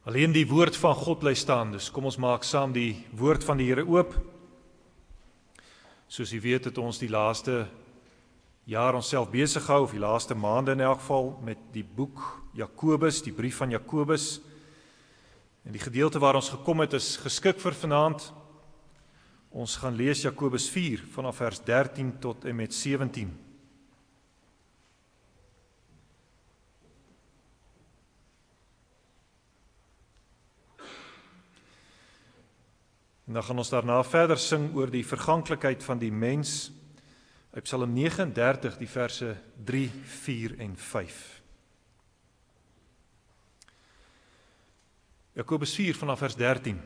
Alleen die woord van God bly staan, dus kom ons maak saam die woord van die Here oop. Soos u weet het ons die laaste jaar onsself besig gehou, of die laaste maande in elk geval, met die boek Jakobus, die brief van Jakobus. En die gedeelte waar ons gekom het is geskik vir vanaand. Ons gaan lees Jakobus 4 vanaf vers 13 tot en met 17. En dan gaan ons daarna verder sing oor die verganklikheid van die mens uit Psalm 39, die verse 3, 4 en 5. Jakobus 4 vanaf vers 13.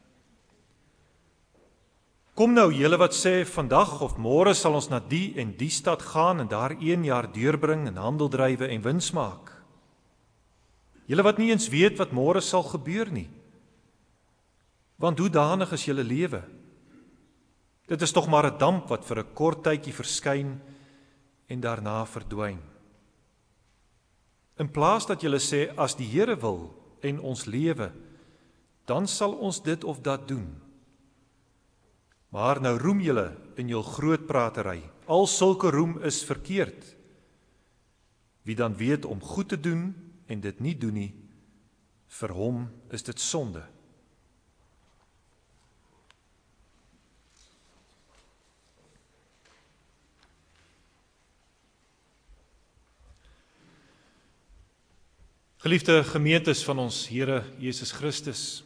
Kom nou julle wat sê, vandag of môre sal ons na die en die stad gaan en daar 1 jaar deurbring en handel drywe en wins maak. Julle wat nie eens weet wat môre sal gebeur nie. Want hoe danig is julle lewe? Dit is tog maar 'n damp wat vir 'n kort tydjie verskyn en daarna verdwyn. In plaas dat julle sê, as die Here wil en ons lewe, dan sal ons dit of dat doen. Maar nou roem julle in jul groot pratery. Al sulke roem is verkeerd. Wie dan weet om goed te doen en dit nie doen nie, vir hom is dit sonde. Geliefde gemeentes van ons Here Jesus Christus.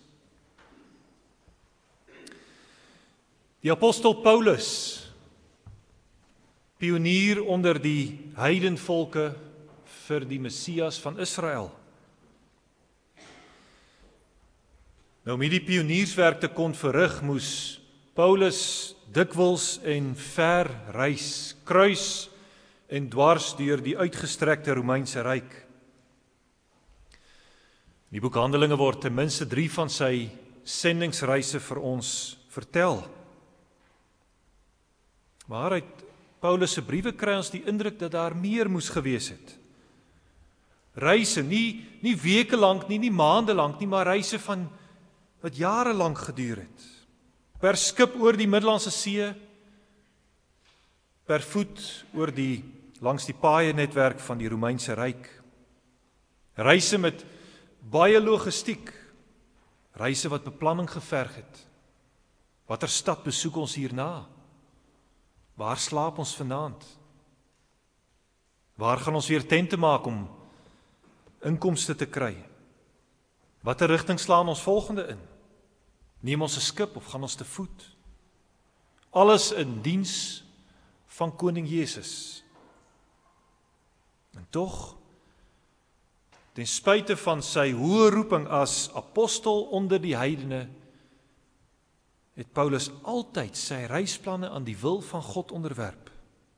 Die apostel Paulus, pionier onder die heidenvolke vir die Messias van Israel. Nou om hierdie pionierswerk te kon verrig, moes Paulus dikwels en ver reis, kruis en dwars deur die uitgestrekte Romeinse ryk. In die boek Handelinge word ten minste 3 van sy sendingsreise vir ons vertel. Maar uit Paulus se briewe kry ons die indruk dat daar meer moes gewees het. Reise, nie weke lank nie maande lank nie, maar reise van wat jare lank geduur het. Per skip oor die Middellandse See, per voet langs die paaie-netwerk van die Romeinse ryk. Reise met baie logistiek, reise wat beplanning geverg het. Watter stad besoek ons hierna? Waar slaap ons vanaand? Waar gaan ons weer tente maak om inkomste te kry? Watter rigting slaan ons volgende in? Neem ons 'n skip of gaan ons te voet? Alles in diens van koning Jesus. En tog, ten spyte van sy hoë roeping as apostel onder die heidene, het Paulus altyd sy reisplanne aan die wil van God onderwerp.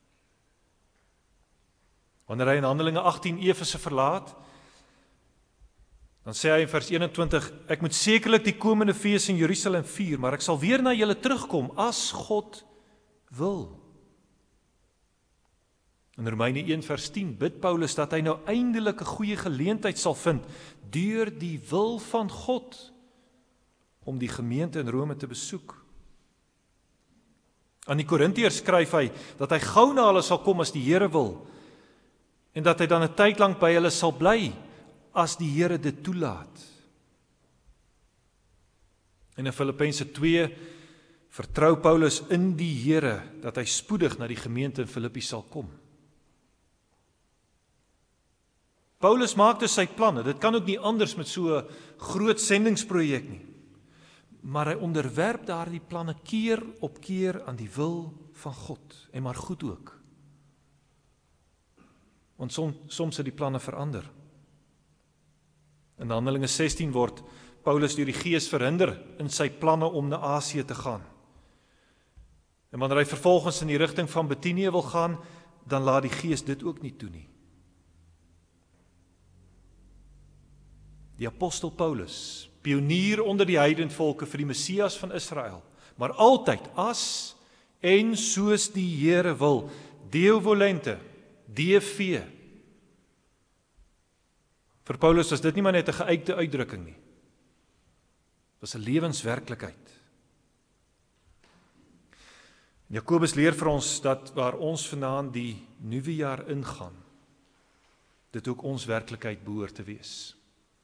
Wanneer hy in Handelinge 18 Efese verlaat, dan sê hy in vers 21, ek moet sekerlik die komende fees in Jerusalem vier, maar ek sal weer na julle terugkom as God wil. In Romeine 1 vers 10 bid Paulus dat hy nou eindelik 'n goeie geleentheid sal vind deur die wil van God om die gemeente in Rome te besoek. Aan die Korintiërs skryf hy dat hy gou na hulle sal kom as die Here wil en dat hy dan 'n tyd lank by hulle sal bly as die Here dit toelaat. En in Filippense 2 vertrou Paulus in die Here dat hy spoedig na die gemeente in Filippi sal kom. Paulus maak dus sy planne, dit kan ook nie anders met so 'n groot sendingsprojek nie. Maar hy onderwerp daardie planne keer op keer aan die wil van God, en maar goed ook. Want soms het die planne verander. In Handelinge 16 word Paulus deur die Gees verhinder in sy planne om na Asië te gaan. En wanneer hy vervolgens in die rigting van Betinië wil gaan, dan laat die Gees dit ook nie toe nie. Die apostel Paulus, pionier onder die heidenvolke vir die Messias van Israel, maar altyd as en soos die Here wil, Deo volente, DV. Vir Paulus was dit nie maar net 'n geuite uitdrukking nie. was 'n lewenswerklikheid. Jakobus leer vir ons dat waar ons vanaand die nuwe jaar ingaan, dit ook ons werklikheid behoort te wees.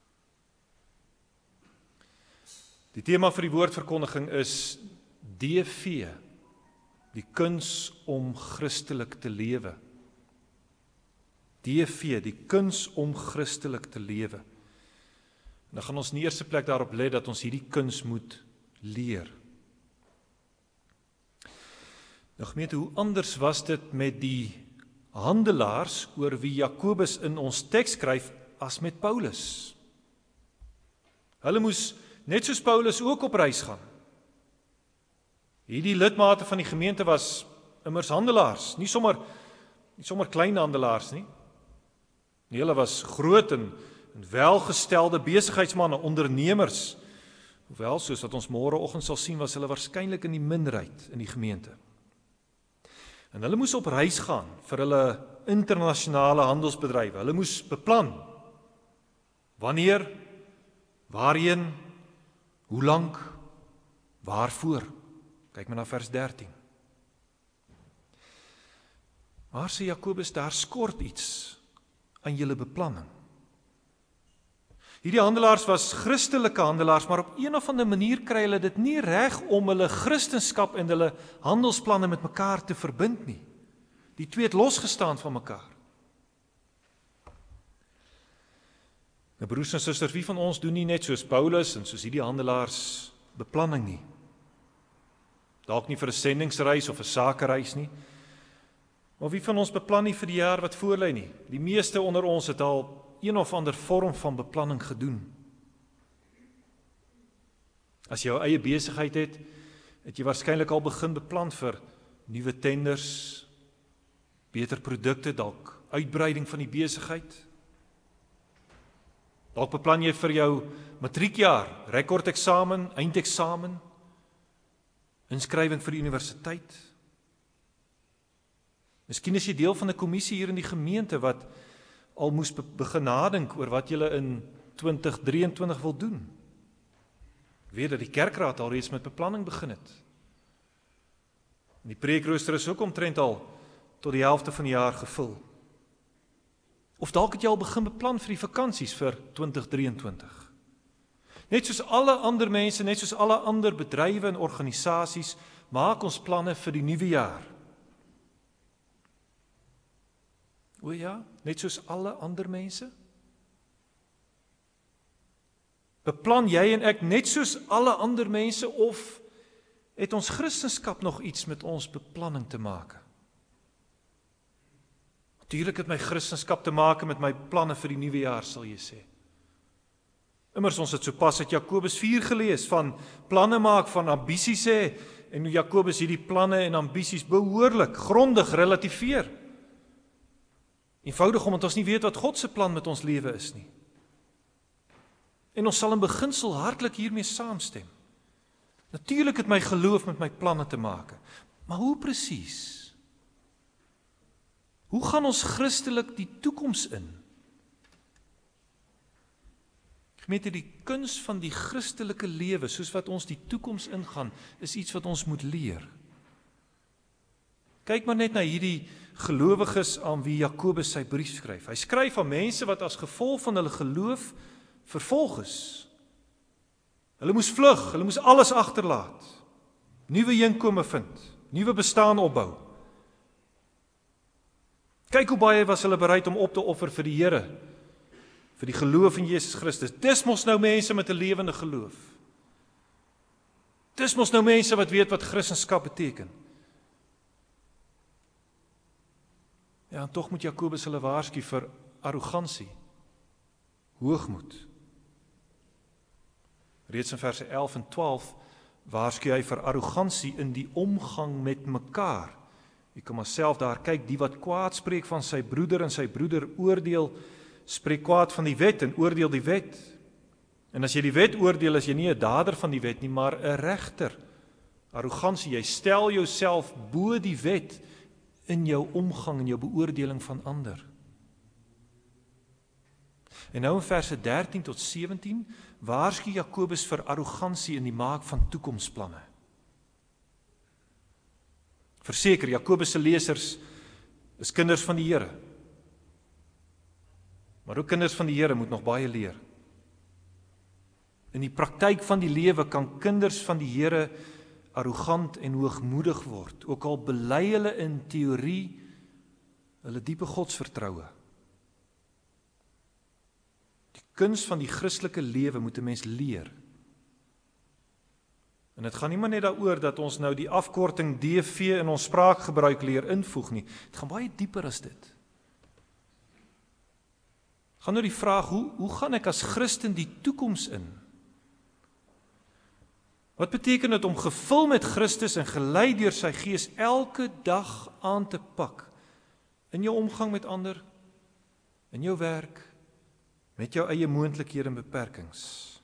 Die tema vir die woordverkondiging is DV, die kuns om Christelik te lewe. DV, die kuns om Christelik te lewe. En dan gaan ons in die eerste plek daarop let dat ons hierdie kuns moet leer. Nou gemeente, hoe anders was dit met die handelaars oor wie Jakobus in ons teks skryf as met Paulus? Hulle moes net soos Paulus ook op reis gaan. Hierdie lidmate van die gemeente was immers handelaars, nie sommer klein handelaars nie. Hulle was groot en welgestelde besigheidsmanne, ondernemers. Hoewel, soos wat ons môreoggend sal sien, was hulle waarskynlik in die minderheid in die gemeente. En hulle moes op reis gaan vir hulle internasionale handelsbedrywe. Hulle moes beplan. Wanneer, waarheen, hoe lank, waarvoor? Kyk maar na vers 13. Maar sê Jakobus, daar skort iets aan julle beplanning. Hierdie handelaars was Christelike handelaars, maar op een of ander manier kry hulle dit nie reg om hulle Christenskap en hulle handelsplanne met mekaar te verbind nie. Die twee het losgestaan van mekaar. Nou broers en susters, wie van ons doen nie net soos Paulus en soos hierdie handelaars beplanning nie? Dalk nie vir 'n sendingsreis of 'n sakereis nie. Maar wie van ons beplan nie vir die jaar wat voorlê nie? Die meeste onder ons het al een of ander vorm van beplanning gedoen. As jy jou eie besigheid het, het jy waarskynlik al begin beplan vir nuwe tenders, beter produkte, dalk uitbreiding van die besigheid. Dalk beplan jy vir jou matriekjaar, rekordeksamen, eindeksamen, inskrywing vir die universiteit. Miskien is jy deel van 'n kommissie hier in die gemeente wat al moes begin nadink oor wat julle in 2023 wil doen. Ek weet dat die kerkraad al reeds met beplanning begin het. En die preekrooster is ook omtrent al tot die helfte van die jaar gevul. Of dalk het jy al begin beplan vir die vakansies vir 2023. Net soos alle ander mense, net soos alle ander bedrywe en organisasies, maak ons planne vir die nuwe jaar. O ja, net soos alle ander mense? Beplan jy en ek net soos alle ander mense, of het ons Christenskap nog iets met ons beplanning te maak? Natuurlijk het my Christenskap te maak met my planne vir die nuwe jaar, sal jy sê. Immers ons het sopas uit Jakobus 4 gelees, van planne maak, van ambisies hê, en hoe Jakobus hierdie planne en ambisies behoorlik, grondig relativeer. Eenvoudig omdat ons nie weet wat God se plan met ons lewe is nie. En ons sal in beginsel hartlik hiermee saamstem. Natuurlik het my geloof met my planne te maak. Maar hoe presies? Hoe gaan ons Christelik die toekoms in? Gemeente, die kuns van die Christelike lewe, soos wat ons die toekoms ingaan, is iets wat ons moet leer. Kyk maar net na hierdie gelowiges aan wie Jakobus sy brief skryf. Hy skryf aan mense wat as gevolg van hulle geloof vervolg is. Hulle moes vlug, hulle moes alles agterlaat. Nuwe inkome vind, nuwe bestaan opbou. Kyk hoe baie was hulle bereid om op te offer vir die Here, vir die geloof in Jesus Christus. Dis mos nou mense met 'n lewende geloof. Dis mos nou mense wat weet wat Christendom beteken. Ja, en tog moet Jakobus hulle waarsku vir arrogansie, hoogmoed. Reeds in verse 11 en 12 waarsku hy vir arrogansie in die omgang met mekaar. Jy kan maar self daar kyk, die wat kwaad spreek van sy broeder en sy broeder oordeel, spreek kwaad van die wet en oordeel die wet. En as jy die wet oordeel, is jy nie 'n dader van die wet nie, maar 'n regter. Arrogansie, jy stel jouself bo die wet in jou omgang en jou beoordeling van ander. En nou in verse 13 tot 17 waarsku Jakobus vir arrogansie in die maak van toekomsplanne. Verseker, Jakobus se lesers is kinders van die Here. Maar ook kinders van die Here moet nog baie leer. In die praktyk van die lewe kan kinders van die Here arrogant en hoogmoedig word, ook al bely hulle in teorie hulle diepe godsvertroue. Die kuns van die Christelike lewe moet 'n mens leer. En dit gaan nie maar net daaroor dat ons nou die afkorting DV in ons spraakgebruik leer invoeg nie. Dit gaan baie dieper as dit. Het gaan oor die vraag, hoe gaan ek as Christen die toekoms in? Wat beteken dit om gevul met Christus en gelei deur sy Gees elke dag aan te pak? In jou omgang met ander, in jou werk, met jou eie moontlikhede en beperkings.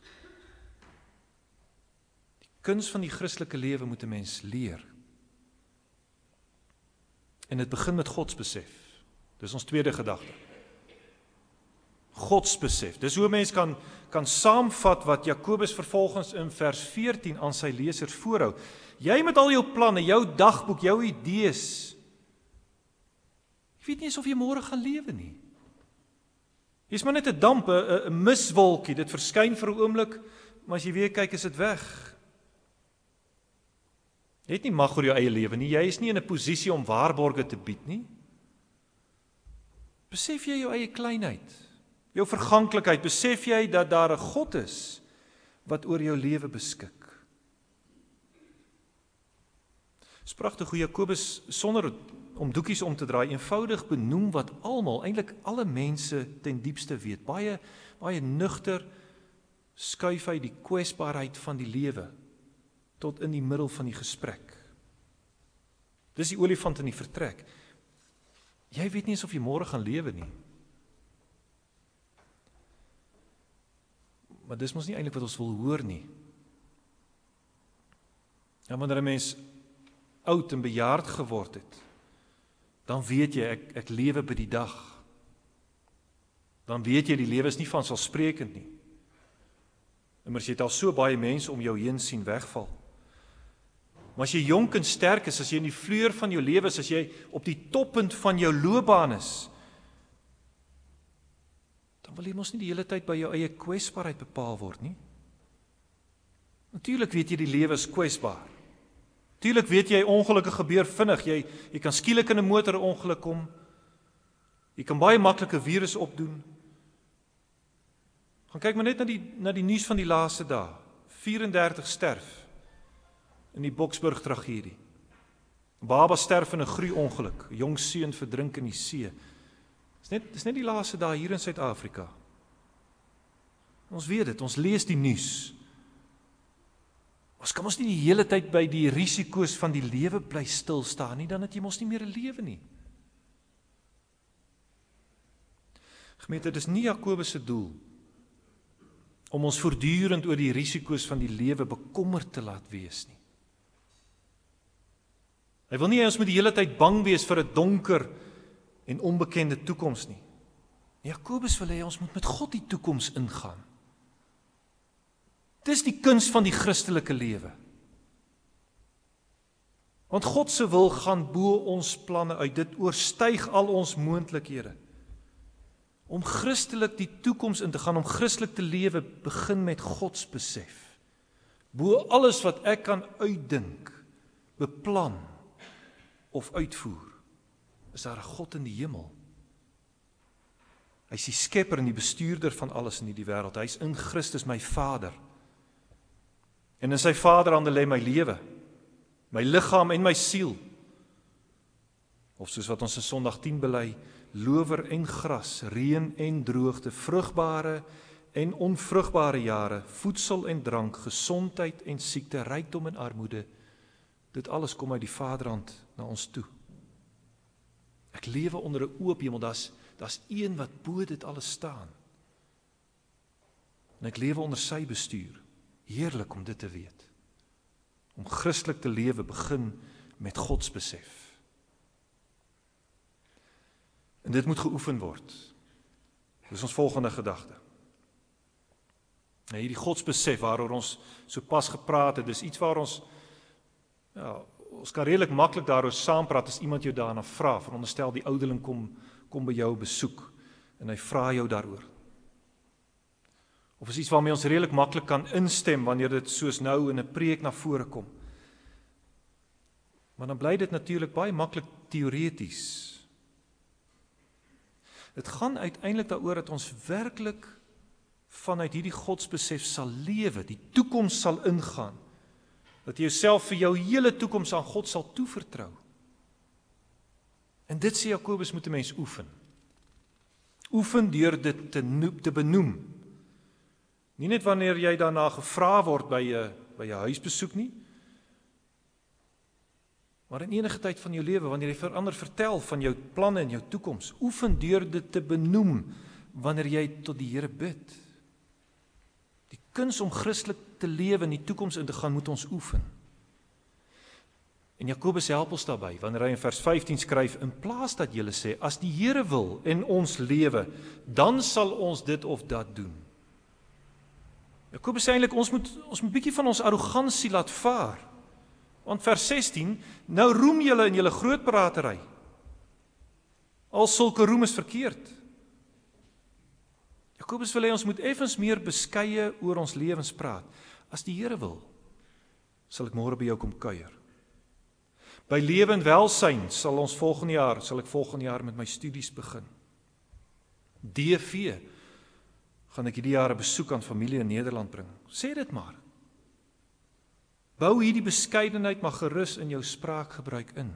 Die kuns van die Christelike lewe moet 'n mens leer. En dit begin met godsbesef. Dis ons tweede gedagte. Godsbesef. Dis hoe 'n mens kan saamvat wat Jakobus vervolgens in vers 14 aan sy lesers voorhou. Jy met al jou planne, jou dagboek, jou idees. Jy weet nie eens of jy môre gaan lewe nie. Jy's maar net 'n damp, 'n miswolkie. Dit verskyn vir 'n oomblik, maar as jy weer kyk, is dit weg. Jy het nie mag oor jou eie lewe nie. Jy is nie in 'n posisie om waarborge te bied nie. Besef jy jou eie kleinheid? Jou verganklikheid, besef jy dat daar 'n God is wat oor jou lewe beskik? Dis pragtig hoe Jakobus sonder om doekies om te draai eenvoudig benoem wat almal, eintlik alle mense ten diepste weet. Baie nugter skuif hy die kwesbaarheid van die lewe tot in die middel van die gesprek. Dis die olifant in die vertrek. Jy weet nie eens of jy môre gaan lewe nie. Maar dis mos nie eintlik wat ons wil hoor nie. Ja, wanneer 'n mens oud en bejaard geword het, dan weet jy, ek lewe by die dag. Dan weet jy, die lewe is nie vanselfsprekend nie. Immers jy het al so baie mense om jou heen sien wegval. Maar as jy jonk en sterk is, as jy in die vleur van jou lewe is, as jy op die toppunt van jou loopbaan is, dan wil jy mos nie die hele tyd by jou eie kwesbaarheid bepaal word nie. Natuurlik weet jy die lewe is kwesbaar. Natuurlik weet jy ongelukke gebeur vinnig. Jy kan skielik in 'n motorongeluk kom. Jy kan baie maklike virus opdoen. Gaan kyk maar net na die nuus van die laaste dae. 34 sterf in die Boksburg tragedie. 'n Baba sterf in 'n groeiongeluk. 'n Jong seun verdrink in die see. Dis net die laaste dae hier in Suid-Afrika. Ons weet dit, ons lees die nuus. Ons kan ons nie die hele tyd by die risiko's van die lewe bly stil staan nie, dan het jy mos nie meer 'n lewe nie. Gemeente, dit is nie Jakobus se doel om ons voortdurend oor die risiko's van die lewe bekommerd te laat wees nie. Hy wil nie hê ons moet die hele tyd bang wees vir 'n donker en onbekende toekoms nie. Jakobus wil hê ons moet met God die toekoms ingaan. Dis die kuns van die Christelike lewe. Want God se wil gaan bo ons planne uit. Dit oorstyg al ons moontlikhede. Om Christelik die toekoms in te gaan, om Christelik te lewe, begin met godsbesef. Bo alles wat ek kan uitdink, beplan of uitvoer, is daar 'n God in die hemel. Hy is die skepper en die bestuurder van alles in hierdie wêreld. Hy is in Christus my Vader. En in sy Vaderhande lê my lewe, my liggaam en my siel. Of soos wat ons in Sondag 10 bely, lower en gras, reën en droogte, vrugbare en onvrugbare jare, voedsel en drank, gesondheid en siekte, rykdom en armoede, dit alles kom uit die Vaderhand na ons toe. Ek lewe onder 'n oop hemel, daar's een wat bo dit alles staan. En ek lewe onder sy bestuur. Heerlik om dit te weet. Om Christelik te lewe begin met godsbesef. En dit moet geoefen word. Dis ons volgende gedagte. Nou hierdie godsbesef waaroor ons so pas gepraat het, dis iets waar ons kan redelik maklik daaroor saampraat as iemand jou daarna vra. Veronderstel die ouderling kom by jou besoek en hy vra jou daaroor. Of is iets waarmee ons redelik maklik kan instem wanneer dit soos nou in 'n preek na vore kom. Maar dan bly dit natuurlik baie maklik teoreties. Dit gaan uiteindelik daaroor dat ons werklik vanuit hierdie godsbesef sal lewe, die toekoms sal ingaan. Dat jy jouself vir jou hele toekoms aan God sal toevertrou. En dit sê Jakobus moet 'n mens oefen. Oefen deur dit te benoem. Nie net wanneer jy daarna gevra word by 'n huisbesoek nie, maar in enige tyd van jou lewe, wanneer jy vir ander vertel van jou planne en jou toekoms. Oefen deur dit te benoem wanneer jy tot die Here bid. Die kuns om Christelik te lewe en die toekoms in te gaan, moet ons oefen. En Jakobus help ons daarbey, wanneer hy in vers 15 skryf, in plaas dat julle sê, as die Here wil en ons lewe, dan sal ons dit of dat doen. Jakobus sê eintlik, ons moet bietjie van ons arrogansie laat vaar. Want vers 16, nou roem julle in julle grootpratery. Al sulke roem is verkeerd. Jakobus wil hê ons moet effens meer beskeie oor ons lewens praat. As die Here wil, sal ek môre by jou kom kuier. By lewe en welsyn sal ek volgende jaar met my studies begin. DV gaan ek hierdie jaar 'n besoek aan familie in Nederland bring. Sê dit maar. Bou hierdie beskeidenheid maar gerus in jou spraakgebruik in.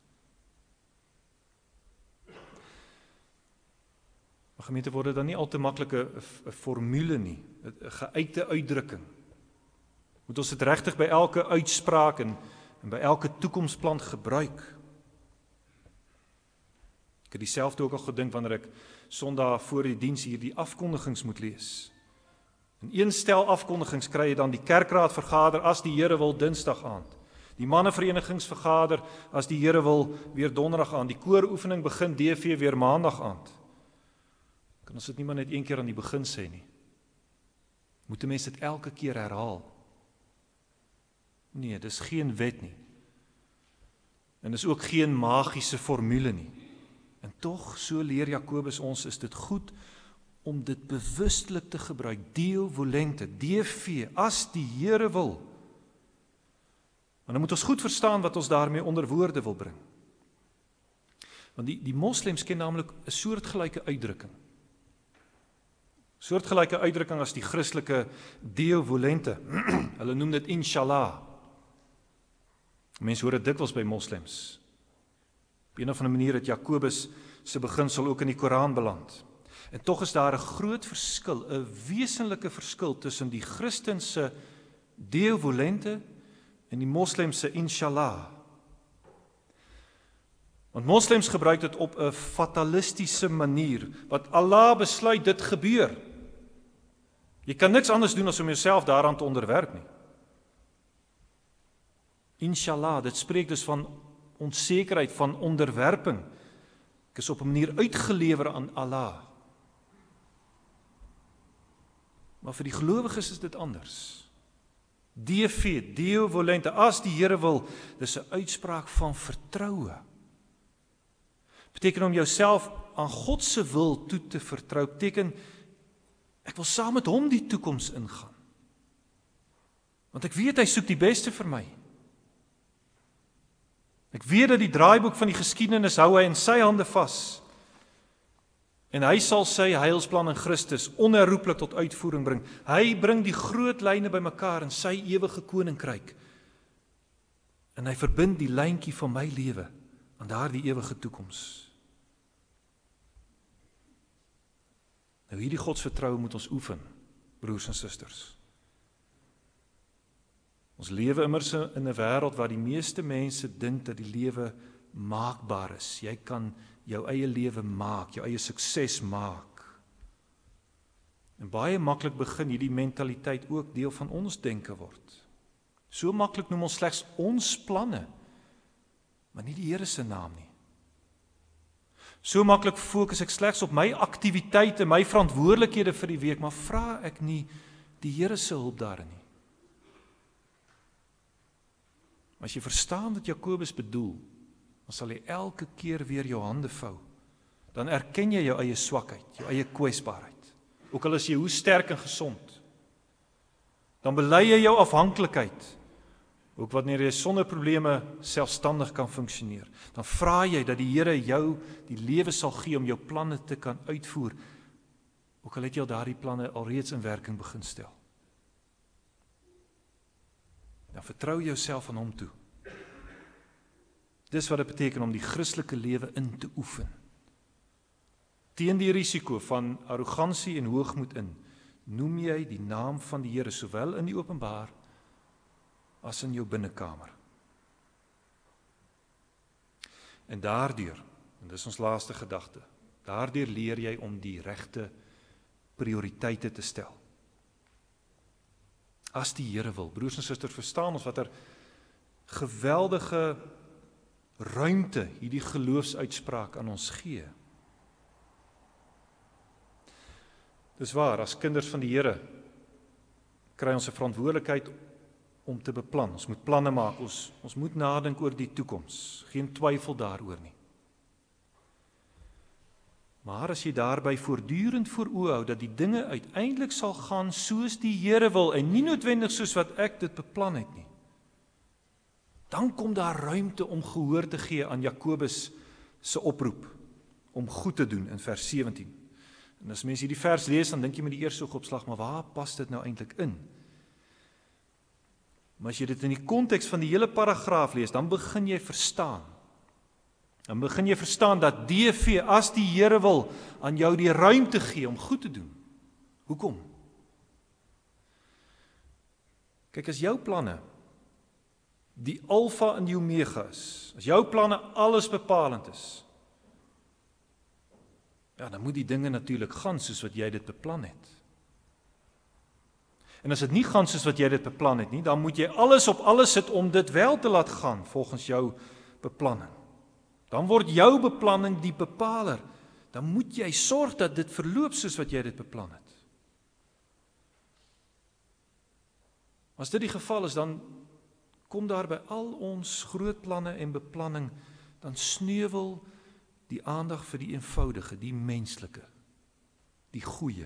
Maar gemeente, word dit dan nie al te maklik 'n formule nie, 'n geuite uitdrukking. Moet ons dit regtig by elke uitspraak en by elke toekomsplan gebruik? Ek het dieselfde ook al gedink wanneer ek Sondag voor die diens hier die afkondigings moet lees. In een stel afkondigings kry jy dan die kerkraad vergader as die Here wil Dinsdag aand. Die manneverenigings vergader as die Here wil weer Donderdag aand. Die kooroefening begin DV weer Maandag aand. Kan ons dit nie maar net een keer aan die begin sê nie? Moet 'n mens dit elke keer herhaal? Nee, dis geen wet nie. En dis ook geen magiese formule nie. En tog, so leer Jakobus ons, is dit goed om dit bewustelik te gebruik, deo volente, DV, as die Here wil. Maar dan moet ons goed verstaan wat ons daarmee onder woorde wil bring. Want die moslems ken namelijk 'n soortgelyke uitdrukking. Soortgelyke uitdrukking as die Christelike deo volente. Hulle noem dit inshallah. Mense hoor dit dikwels by moslems. Op een of ander manier het Jakobus se beginsel ook in die Koran beland. En tog is daar 'n groot verskil, 'n wesenlike verskil tussen die Christen se deo volente en die moslems se inshallah. Want moslems gebruik dit op 'n fatalistiese manier, wat Allah besluit dit gebeur. Jy kan niks anders doen as om jouself daaraan te onderwerp nie. Inshallah, dit spreek dus van onsekerheid, van onderwerping. Ek is op 'n manier uitgelewer aan Allah. Maar vir die gelowiges is dit anders. DV, deo volente, as die Here wil, dis 'n uitspraak van vertroue. Beteken om jouself aan God se wil toe te vertrou, beteken ek wil saam met hom die toekoms ingaan. Want ek weet hy soek die beste vir my. Ek weet dat die draaiboek van die geskiedenis hou hy in sy hande vas. En hy sal sy heilsplan in Christus onherroepelik tot uitvoering bring. Hy bring die groot lyne bymekaar in sy ewige koninkryk. En hy verbind die lyntjie van my lewe aan daardie ewige toekoms. Nou hierdie godsvertroue moet ons oefen, broers en susters. Ons lewe immers in 'n wêreld waar die meeste mense dink dat die lewe maakbaar is. Jy kan jou eie lewe maak, jou eie sukses maak. En baie maklik begin hierdie mentaliteit ook deel van ons denke word. So maklik noem ons slegs ons planne, maar nie die Here se naam nie. So maklik fokus ek slegs op my aktiwiteite, my verantwoordelikhede vir die week, maar vra ek nie die Here se hulp daarin nie. Maar as jy verstaan wat Jakobus bedoel, dan sal jy elke keer weer jou hande vou. Dan erken jy jou eie swakheid, jou eie kwesbaarheid. Ook al is jy hoe sterk en gesond. Dan bely jy jou afhanklikheid, ook wanneer jy sonder probleme selfstandig kan funksioneer. Dan vra jy dat die Here jou die lewe sal gee om jou planne te kan uitvoer, ook al het jy al daardie planne alreeds in werking begin stel. Dan vertrou jouself aan hom toe. Dis wat dit beteken om die Christelike lewe in te oefen. Teen die risiko van arrogansie en hoogmoed in, noem jy die naam van die Here sowel in die openbaar as in jou binnekamer. En daardeur, en dis ons laaste gedagte, daardeur leer jy om die regte prioriteite te stel. As die Here wil, broers en susters, verstaan ons watter geweldige ruimte hierdie geloofsuitspraak aan ons gee. Dis waar, as kinders van die Here kry ons 'n verantwoordelikheid om te beplan. Ons moet planne maak, ons moet nadink oor die toekoms. Geen twyfel daaroor nie. Maar as jy daarby voortdurend voor oë hou dat die dinge uiteindelik sal gaan soos die Here wil en nie noodwendig soos wat ek dit beplan het nie, dan kom daar ruimte om gehoor te gee aan Jakobus se oproep om goed te doen in vers 17. En as mens hierdie vers lees, dan dink jy met die eerste oogopslag, maar waar pas dit nou eintlik in? Maar as jy dit in die konteks van die hele paragraaf lees, dan begin jy verstaan. Dan begin jy verstaan dat DV, as die Here wil, aan jou die ruimte gee om goed te doen. Hoekom? Kyk, as jou planne die alfa en die omega is, as jou planne alles bepalend is, ja, dan moet die dinge natuurlik gaan soos wat jy dit beplan het. En as dit nie gaan soos wat jy dit beplan het nie, dan moet jy alles op alles sit om dit wel te laat gaan volgens jou beplanning. Dan word jou beplanning die bepaler. Dan moet jy sorg dat dit verloop soos wat jy dit beplan het. As dit die geval is, dan kom daar by al ons groot planne en beplanning, dan sneuwel die aandag vir die eenvoudige, die menslike, die goeie.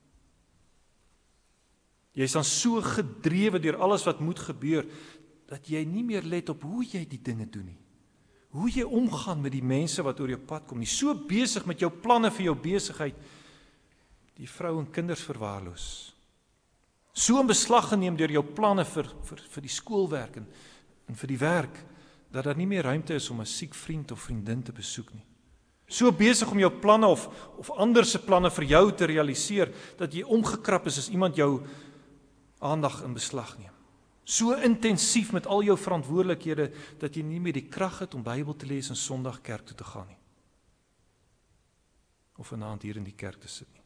Jy is dan so gedrewe deur alles wat moet gebeur, dat jy nie meer let op hoe jy die dinge doen nie. Hoe jy omgaan met die mense wat oor jou pad kom nie. So besig met jou planne vir jou besigheid, die vrou en kinders verwaarloos. So in beslag geneem deur jou planne vir die skoolwerk en vir die werk, dat daar nie meer ruimte is om 'n siek vriend of vriendin te besoek nie. So besig om jou planne of ander se planne vir jou te realiseer, dat jy omgekrap is as iemand jou aandag in beslag neem. So intensief met al jou verantwoordelikhede, dat jy nie meer die krag het om Bybel te lees en Sondag kerk toe te gaan nie. Of vanaand hier in die kerk te sit nie.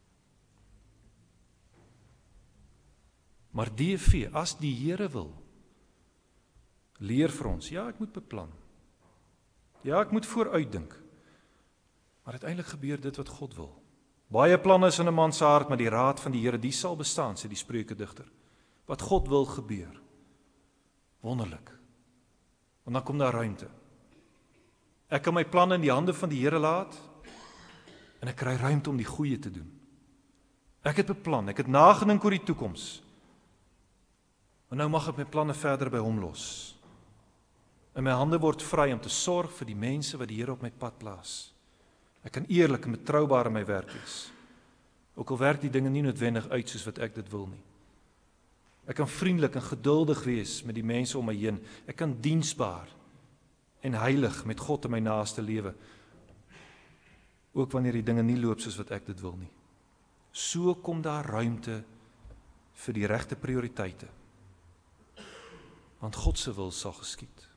Maar DV, as die Here wil, leer vir ons, ja, ek moet beplan. Ja, ek moet vooruitdink. Maar uiteindelik gebeur dit wat God wil. Baie planne is in 'n man se hart, maar die raad van die Here, die sal bestaan, sê die Spreukedigter. Wat God wil gebeur. Wonderlik. Want dan kom daar ruimte. Ek kan my planne in die hande van die Here laat, en ek kry ruimte om die goeie te doen. Ek het beplan, ek het nagedink oor die toekoms. Maar nou mag ek my planne verder by hom los. En my hande word vry om te sorg vir die mense wat die Here op my pad plaas. Ek kan eerlik en betroubaar in my werk wees. Ook al werk die dinge nie noodwendig uit soos wat ek dit wil nie. Ek kan vriendelik en geduldig wees met die mense om my heen. Ek kan diensbaar en heilig met God in my naaste lewe. Ook wanneer die dinge nie loop soos wat ek dit wil nie. So kom daar ruimte vir die regte prioriteite. Want God se wil sal geskied.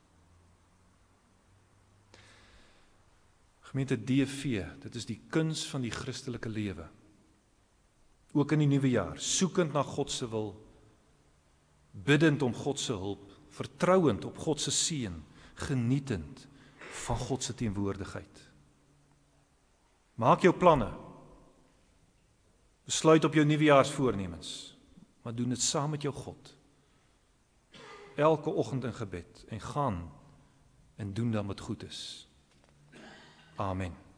Gemeente DV, dit is die kuns van die Christelike lewe. Ook in die nuwe jaar, soekend na God se wil, biddend om God se hulp, vertrouend op God se seën, genietend van God se teenwoordigheid. Maak jou planne. Besluit op jou nuwejaarsvoornemens, maar doen dit saam met jou God. Elke oggend in gebed en gaan en doen dan wat goed is. Amen.